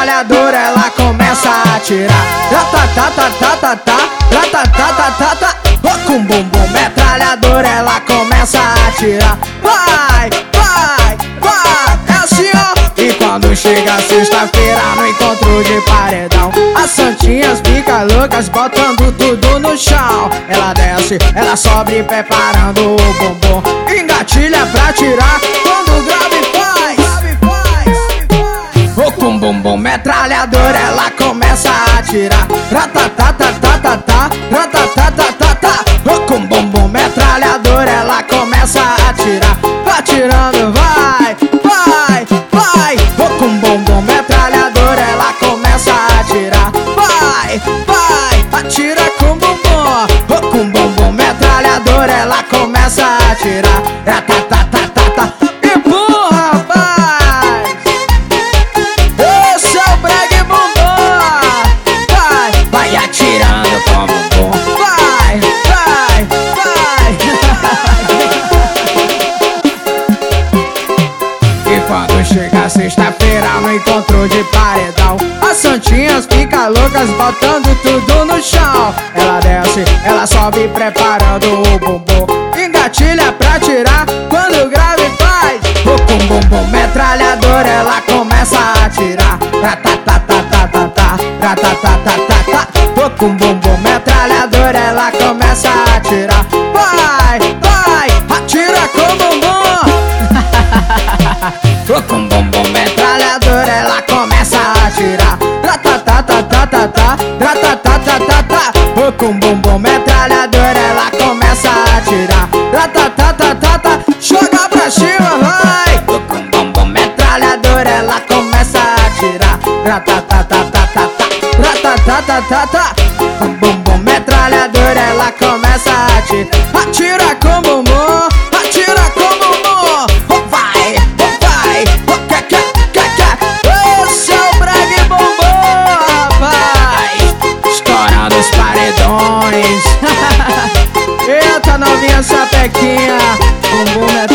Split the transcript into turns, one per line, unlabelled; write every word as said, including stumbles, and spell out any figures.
metralhadora ela começa a atirar. Ratatatatata, ratatatatata. Com bumbum metralhadora ela começa a atirar. Vai, vai, vai, é assim ó. E quando chega sexta-feira no encontro de paredão, as santinhas ficam loucas botando tudo no chão. Ela desce, ela sobe preparando o bumbum, engatilha pra tirar quando o grave faz. Com bumbum metralhadora ela começa a atirar. Ratatatatata, ratatatatata. Com bumbum metralhadora ela começa a atirar. Atirando, vai, vai, vai. Com bumbum metralhadora ela começa a atirar. Vai, vai, atira com bumbum. Com bumbum metralhadora ela começa a atirar. Ratatatatata. Empurra, rapaz. Esse é o bregue bumbum. Vai, vai atirando com bumbum. Vai, vai, vai. E quando chega sexta-feira no encontro de paredão, as santinhas ficam loucas botando tudo no chão. Ela desce, ela sobe preparando o bumbum, engatilha pra tirar quando o grave faz. Com bumbum metralhadora ela começa a atirar. Ratatatatata, ratatatatata. Com bumbum metralhadora ela começa a atirar. Vai, vai, atira com bumbum. Com bumbum metralhadora ela começa a atirar. Ratatatatata, ratatatatata. Com bumbum metralhadora ela começa a atirar. Ratatatatata, joga pra cima, vai. Com bumbum metralhadora ela começa a atirar. Ratatatatata, ratatatatata. Com bumbum metralhadora ela começa a atirar. Atira com bumbum, atira com bumbum. Vai, vai, esse é o bregue bumbum, rapaz. Estourando os paredões. Eita, novinha sapequinha, bumbum metralhadora.